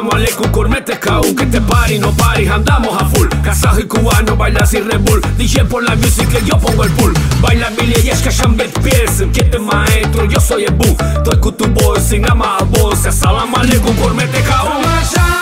Salam aleikum, cormete caún, que te pari, no pari, andamos a full. Kazajo y cubano, baila sin Red Bull. DJ por la music que yo pongo el pool. Baila Billy y es que Shambet Pearson. ¿Quién te maestro? Yo soy el boom. Estoy con tu boy, sin ama a voz. Salam aleikum, cormete caún.